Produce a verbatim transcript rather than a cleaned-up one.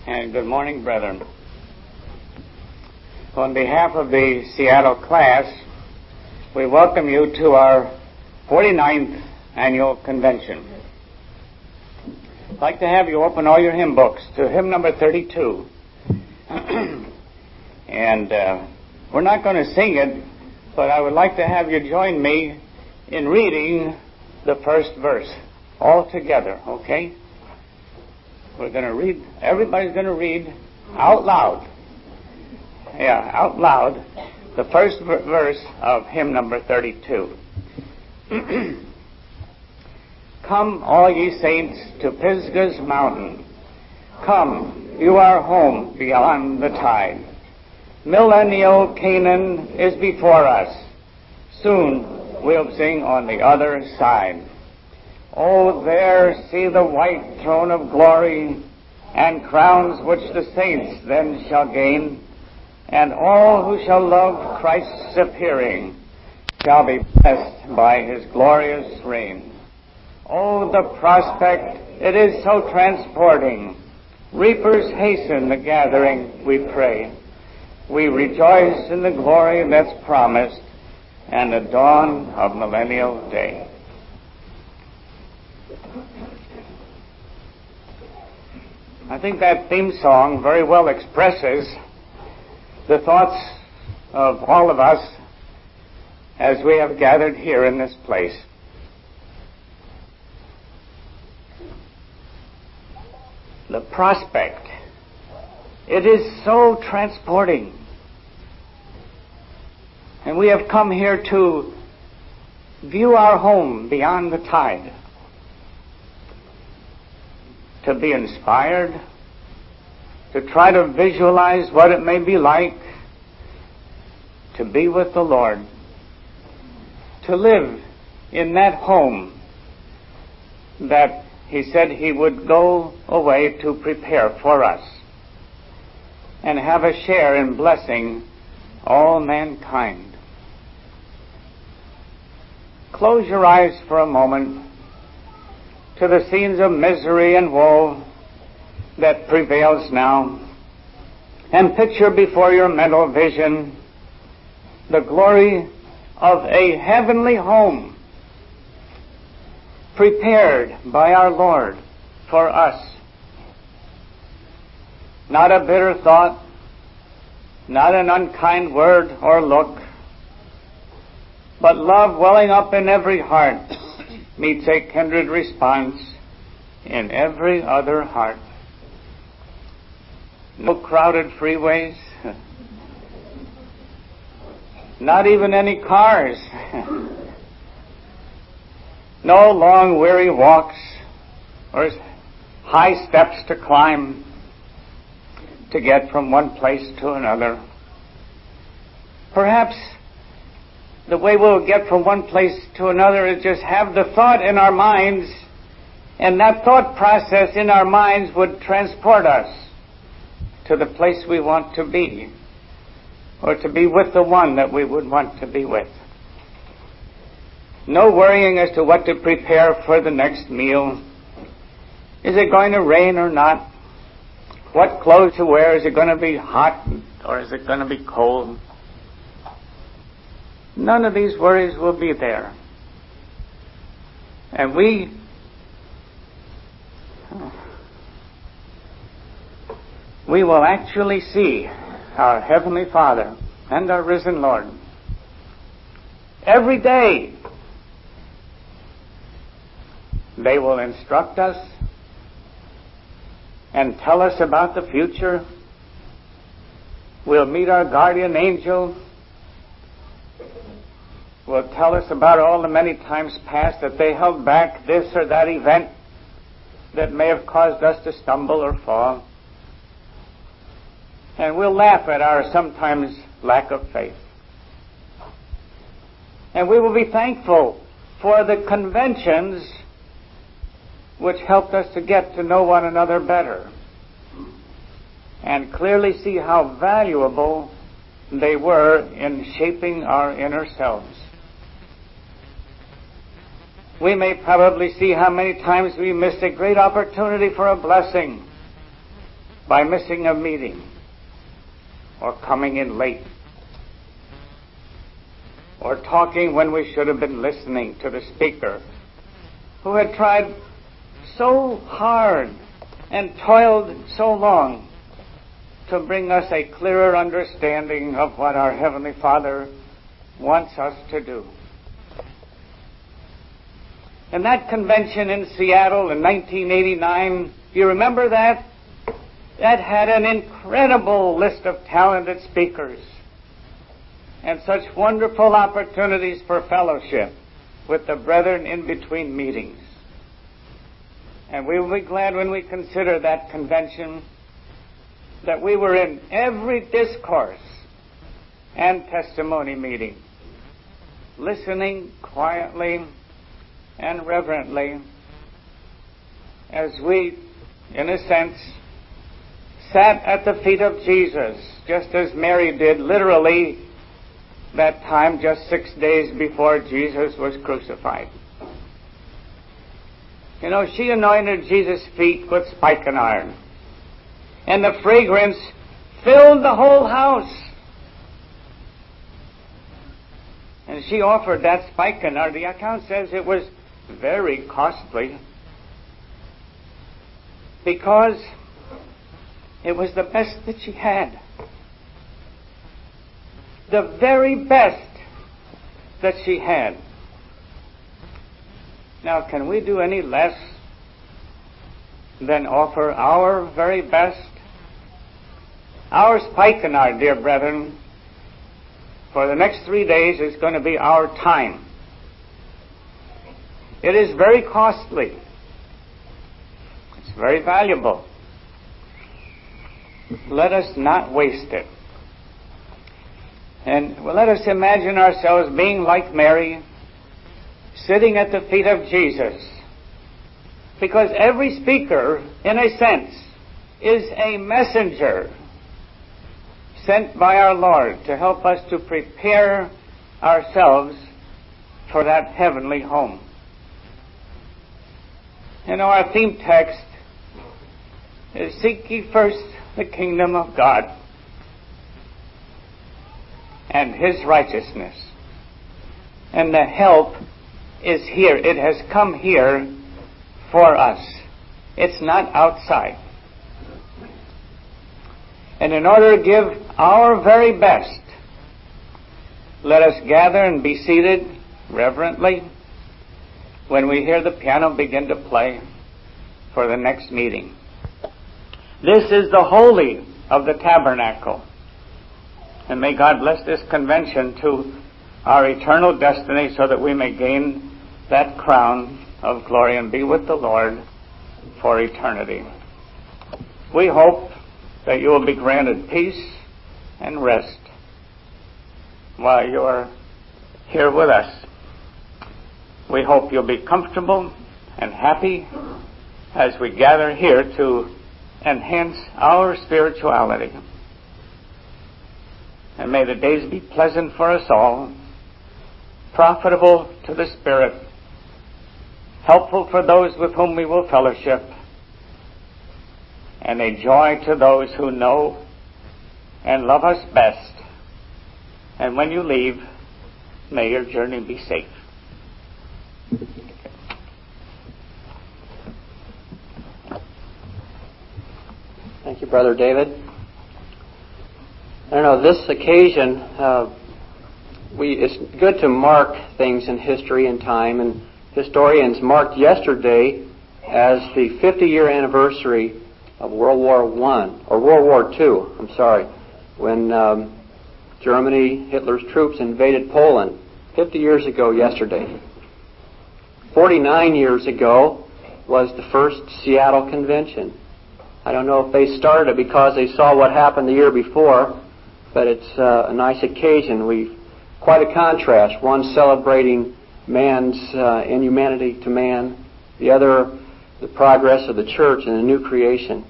and good morning, brethren. On behalf of the Seattle class, we welcome you to our forty-ninth annual convention. I'd like to have you open all your hymn books to hymn number thirty-two. and uh, we're not going to sing it, but I would like to have you join me in reading the first verse all together, okay? We're going to read, everybody's going to read out loud. Yeah, out loud, the first verse of hymn number thirty-two. Come, all ye saints, to Pisgah's mountain. Come, you are home beyond the tide. Millennial Canaan is before us. Soon we'll sing on the other side. Oh, there see the white throne of glory, and crowns which the saints then shall gain, and all who shall love Christ's appearing shall be blessed by his glorious reign. Oh, the prospect, it is so transporting. Reapers hasten the gathering, we pray. We rejoice in the glory that's promised, and the dawn of millennial day. I think that theme song very well expresses the thoughts of all of us as we have gathered here in this place. The prospect, it is so transporting. And we have come here to view our home beyond the tide, to be inspired, to try to visualize what it may be like to be with the Lord, to live in that home that he said he would go away to prepare for us, and have a share in blessing all mankind. Close your eyes for a moment to the scenes of misery and woe that prevails now, and picture before your mental vision the glory of a heavenly home prepared by our Lord for us. Not a bitter thought, not an unkind word or look, but love welling up in every heart meets a kindred response in every other heart. No crowded freeways, not even any cars, no long weary walks or high steps to climb to get from one place to another. Perhaps the way we'll get from one place to another is just have the thought in our minds, and that thought process in our minds would transport us to the place we want to be, or to be with the one that we would want to be with. No worrying as to what to prepare for the next meal. Is it going to rain or not? What clothes to wear? Is it going to be hot or is it going to be cold? None of these worries will be there. And we we will actually see our Heavenly Father and our risen Lord every day. They will instruct us and tell us about the future. We'll meet our guardian angel. Will tell us about all the many times past that they held back this or that event that may have caused us to stumble or fall. And we'll laugh at our sometimes lack of faith. And we will be thankful for the conventions which helped us to get to know one another better and clearly see how valuable they were in shaping our inner selves. We may probably see how many times we missed a great opportunity for a blessing by missing a meeting or coming in late or talking when we should have been listening to the speaker who had tried so hard and toiled so long to bring us a clearer understanding of what our Heavenly Father wants us to do. And that convention in Seattle in nineteen eighty-nine, do you remember that? That had an incredible list of talented speakers and such wonderful opportunities for fellowship with the brethren in between meetings. And we will be glad when we consider that convention that we were in every discourse and testimony meeting, listening quietly and reverently as we, in a sense, sat at the feet of Jesus, just as Mary did literally that time just six days before Jesus was crucified. You know, she anointed Jesus' feet with spikenard, and the fragrance filled the whole house. And she offered that spikenard. The account says it was very costly because it was the best that she had. The very best that she had. Now, can we do any less than offer our very best? Our spikenard, dear brethren, for the next three days is going to be our time. It is very costly. It's very valuable. Let us not waste it. And well, let us imagine ourselves being like Mary, sitting at the feet of Jesus. Because every speaker, in a sense, is a messenger sent by our Lord to help us to prepare ourselves for that heavenly home. You know, our theme text is, "Seek ye first the kingdom of God and His righteousness." And the help is here. It has come here for us. It's not outside. And in order to give our very best, let us gather and be seated reverently when we hear the piano begin to play for the next meeting. This is the holy of the tabernacle. And may God bless this convention to our eternal destiny so that we may gain that crown of glory and be with the Lord for eternity. We hope that you will be granted peace and rest while you are here with us. We hope you'll be comfortable and happy as we gather here to enhance our spirituality. And may the days be pleasant for us all, profitable to the Spirit, helpful for those with whom we will fellowship, and a joy to those who know and love us best. And when you leave, may your journey be safe. Thank you, Brother David. I don't know, this occasion, uh, we it's good to mark things in history and time, and historians marked yesterday as the fifty-year anniversary of World War One, or World War Two, I'm sorry, when um, Germany, Hitler's troops invaded Poland fifty years ago yesterday. forty-nine years ago was the first Seattle Convention. I don't know if they started because they saw what happened the year before, but it's uh, a nice occasion. We quite a contrast. One celebrating man's uh, inhumanity to man, the other the progress of the church and the new creation.